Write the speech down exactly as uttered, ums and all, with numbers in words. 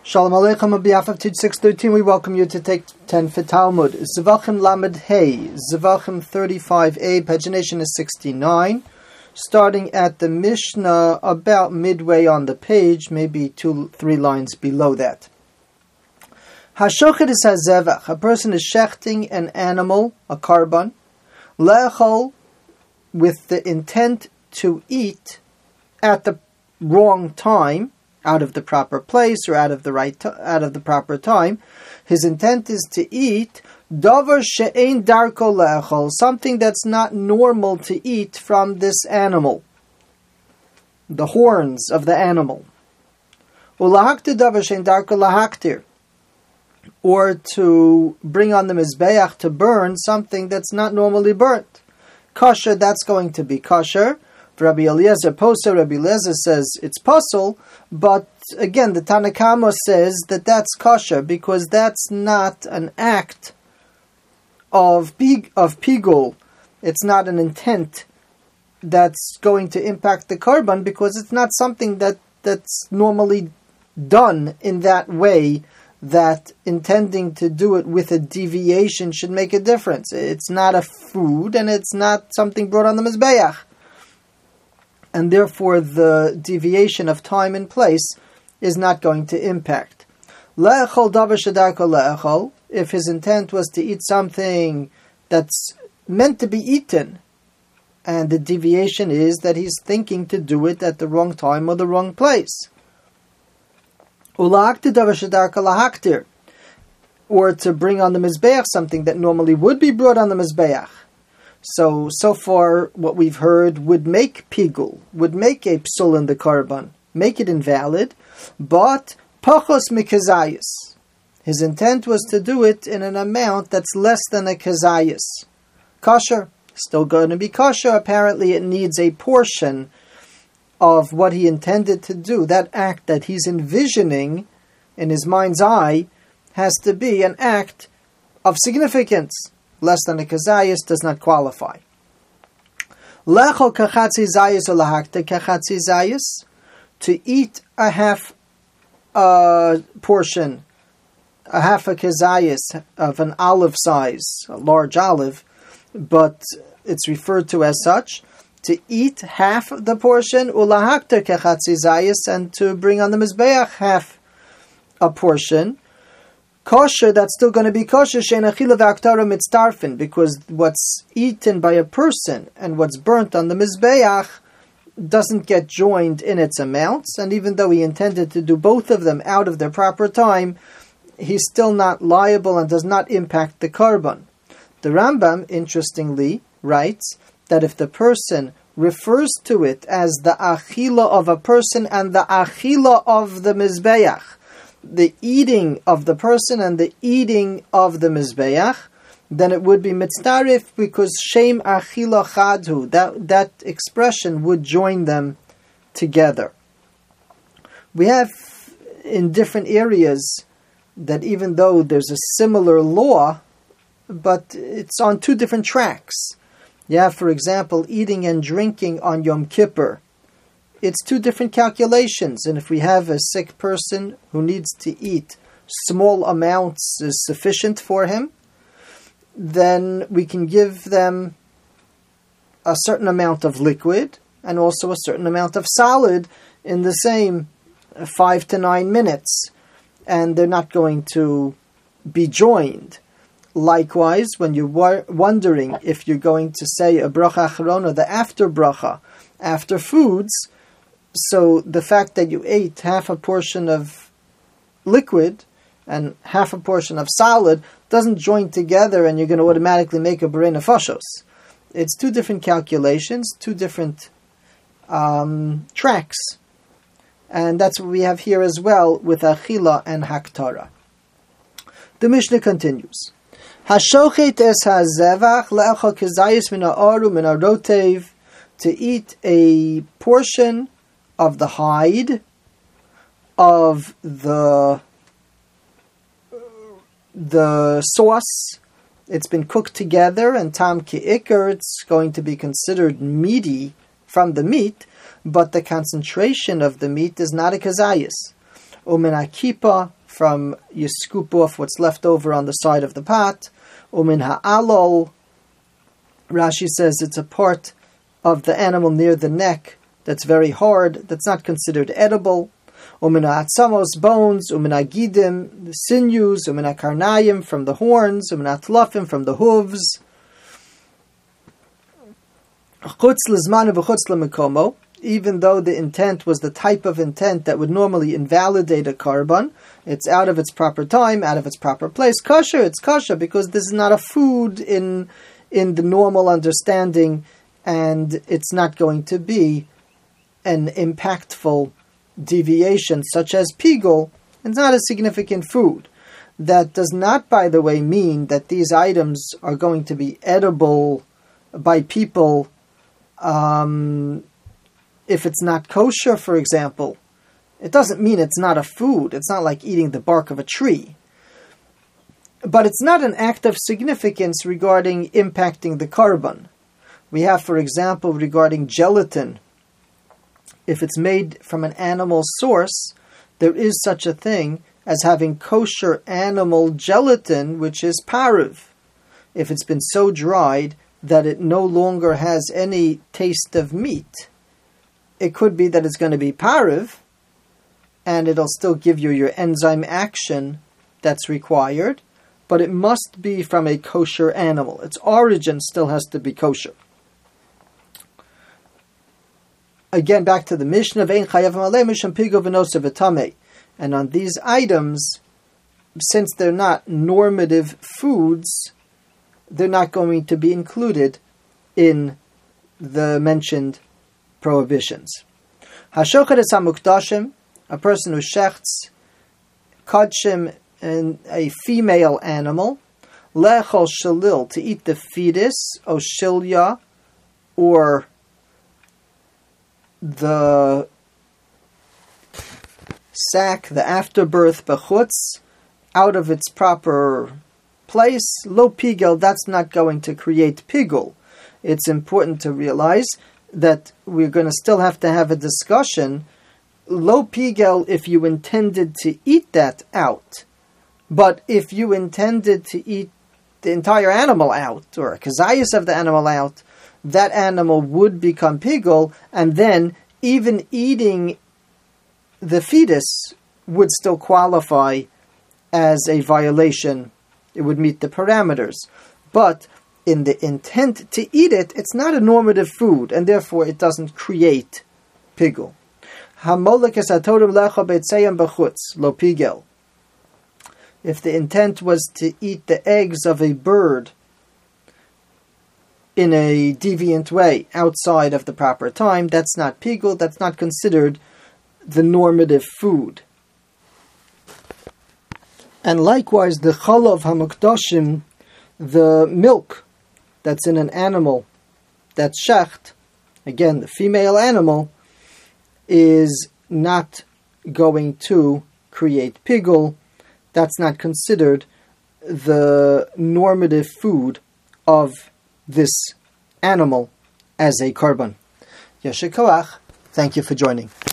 Shalom Aleichem. On behalf of Teach six thirteen, we welcome you to take ten for Talmud. Zevachim Lamed Hey, Zevachim thirty-five a, pagination is sixty-nine. Starting at the Mishnah, about midway on the page, maybe two, three lines below that. Hashochet is hazevach. A person is shechting an animal, a karban, le'echol, with the intent to eat at the wrong time, out of the proper place or out of the right to- out of the proper time. His intent is to eat davar she'ein darko le'echol, something that's not normal to eat from this animal, the horns of the animal. Ulahaktir davar she'ein darko lahaktir, or to bring on the mizbeach to burn something that's not normally burnt. Kosher, that's going to be kosher. Rabbi Eliezer Poser, Rabbi Eliezer says it's puzzle, but again, the Tanna Kama says that that's kosher because that's not an act of pig, of pigul. It's not an intent that's going to impact the karban because it's not something that, that's normally done in that way, that intending to do it with a deviation should make a difference. It's not a food and it's not something brought on the mizbeach. And therefore the deviation of time and place is not going to impact. Le'echol davar shedarko le'echol, if his intent was to eat something that's meant to be eaten, and the deviation is that he's thinking to do it at the wrong time or the wrong place. Ulahaktir davar shedarko lahaktir, or to bring on the mizbeach something that normally would be brought on the mizbeach. So, so far, what we've heard would make pigul, would make a psul in the karban, make it invalid, but pachos mikazayis. His intent was to do it in an amount that's less than a kazayis. Kosher, still going to be kosher. Apparently it needs a portion of what he intended to do. That act that he's envisioning in his mind's eye has to be an act of significance. Less than a kazayis does not qualify. Lechol kachatzi zayis or lahakta kachatzi zayis, to eat a half uh, portion, a half a kazayis of an olive size, a large olive, but it's referred to as such. To eat half the portion, ulahakta kachatzi zayis, and to bring on the mizbeach half a portion. Kosher, that's still going to be kosher, she'en achila v'aktara mitztarfin, because what's eaten by a person and what's burnt on the mizbeach doesn't get joined in its amounts, and even though he intended to do both of them out of their proper time, he's still not liable and does not impact the karban. The Rambam, interestingly, writes that if the person refers to it as the achila of a person and the achila of the mizbeach, the eating of the person and the eating of the mizbeach, then it would be mitzdarif because shem achila chadhu. That that expression would join them together. We have in different areas that even though there's a similar law, but it's on two different tracks. You have, for example, eating and drinking on Yom Kippur. It's two different calculations, and if we have a sick person who needs to eat small amounts is sufficient for him, then we can give them a certain amount of liquid and also a certain amount of solid in the same five to nine minutes, and they're not going to be joined. Likewise, when you're wa- wondering if you're going to say a bracha acharona, the after bracha, after foods, so the fact that you ate half a portion of liquid and half a portion of solid doesn't join together and you're going to automatically make a borei nefashos. It's two different calculations, two different um, tracks. And that's what we have here as well with achila and haktara. The Mishnah continues. Hashochet es hazevach le'echol kezayis min ha'aru min ha'rotev, to eat a portion of the hide of the the sauce. It's been cooked together, and tam ki'ikr, it's going to be considered meaty from the meat, but the concentration of the meat is not a kazayis. Umin akipa, from, you scoop off what's left over on the side of the pot. Umin ha'alol, Rashi says it's a part of the animal near the neck that's very hard, that's not considered edible. Umin ha'atzamos, bones. Umin ha'gidim, the sinews. Umin ha'karnayim, from the horns. Umin ha'tlafim, from the hooves. Chutz l'zman v'chutz l'mekomo, even though the intent was the type of intent that would normally invalidate a korban, it's out of its proper time, out of its proper place. Kosher, it's kosher because this is not a food in in the normal understanding, and it's not going to be an impactful deviation such as pigul. It's not a significant food. That does not, by the way, mean that these items are going to be edible by people um, if it's not kosher, for example. It doesn't mean it's not a food. It's not like eating the bark of a tree. But it's not an act of significance regarding impacting the korban. We have, for example, regarding gelatin. If it's made from an animal source, there is such a thing as having kosher animal gelatin, which is paruv. If it's been so dried that it no longer has any taste of meat, it could be that it's going to be paruv, and it'll still give you your enzyme action that's required, but it must be from a kosher animal. Its origin still has to be kosher. Again, back to the Mishnah, and on these items, since they're not normative foods, they're not going to be included in the mentioned prohibitions. Hashochet es hamukdashim, a person who shechts kodshim, in a female animal, lechol shalil, to eat the fetus, o shilya, or the sac, the afterbirth bechutz, out of its proper place, lo pigel, that's not going to create pigul. It's important to realize that we're going to still have to have a discussion. Lo pigel if you intended to eat that out. But if you intended to eat the entire animal out, or a kazayas of the animal out, that animal would become pigul, and then even eating the fetus would still qualify as a violation. It would meet the parameters. But in the intent to eat it, it's not a normative food, and therefore it doesn't create pigul. Lo pigel. If the intent was to eat the eggs of a bird in a deviant way outside of the proper time, that's not pigul, that's not considered the normative food. And likewise, the chalav hamukdashim, the milk that's in an animal that's shecht, again, the female animal, is not going to create pigul. That's not considered the normative food of this animal as a korban. Yasher koach. Thank you for joining.